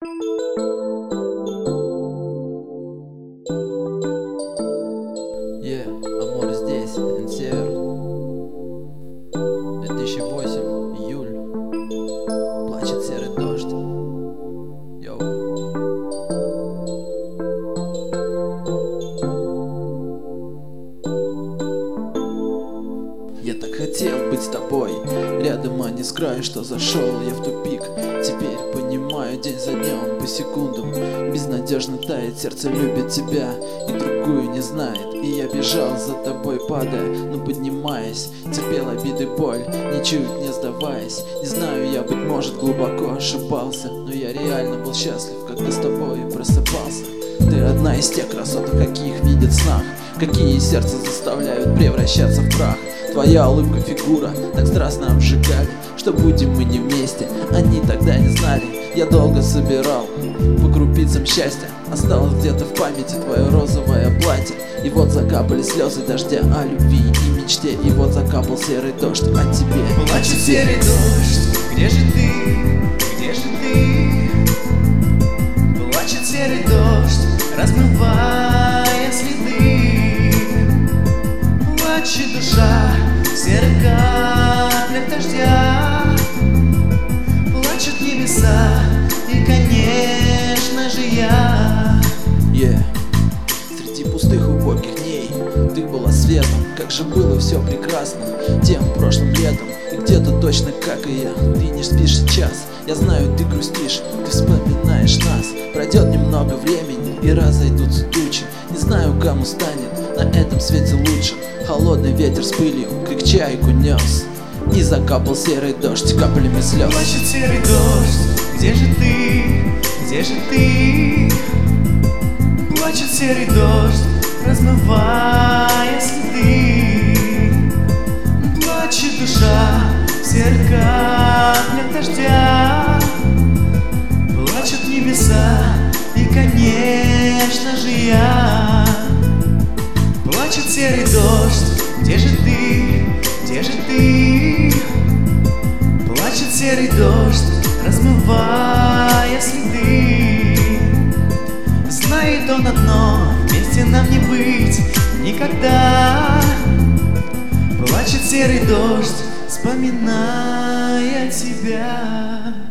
Амор здесь, Инсевер. 2008, июль. Плачет серый дождь. Йоу. Я так хотел быть с тобой рядом, а не с краю, что зашел я в тупик. Теперь понимаю, день за днем, по секундам безнадежно тает. Сердце любит тебя и другую не знает. И я бежал за тобой, падая, но поднимаясь, терпел обиды, боль, ничуть не сдаваясь. Не знаю, я, быть может, глубоко ошибался, но я реально был счастлив, когда с тобой просыпался. Ты одна из тех красоток, каких видят в снах, какие сердце заставляют превращаться в прах. Твоя улыбка, фигура так страстно обжигали, что будем мы не вместе, они тогда не знали. Я долго собирал по крупицам счастья, осталось где-то в памяти твое розовое платье. И вот закапали слезы дождя о любви и мечте, и вот закапал серый дождь о тебе. Плачет серый дождь, где же ты, где же ты? Плачет серый дождь, размывая следы. Плачет душа в серых каплях дождя. Плачут небеса и, конечно же, я. Среди пустых убогих дней ты была светом, как же было все прекрасно тем прошлым летом. И где-то точно, как и я, ты не спишь сейчас. Я знаю, ты грустишь, ты вспоминаешь нас. Пройдет немного времени и разойдутся тучи. Не знаю, кому станет на этом свете лучше. Холодный ветер с пылью, как чайку нес, и закапал серый дождь каплями слез. Плачет серый дождь, где же ты, где же ты? Плачет серый дождь, размывая следы. Плачет душа в серых каплях дождя. Плачут небеса и, конечно же, я. Плачет серый дождь, где же ты, где же ты? Плачет серый дождь, размывая следы. Знает он одно, вместе нам не быть никогда. Плачет серый дождь, вспоминая тебя.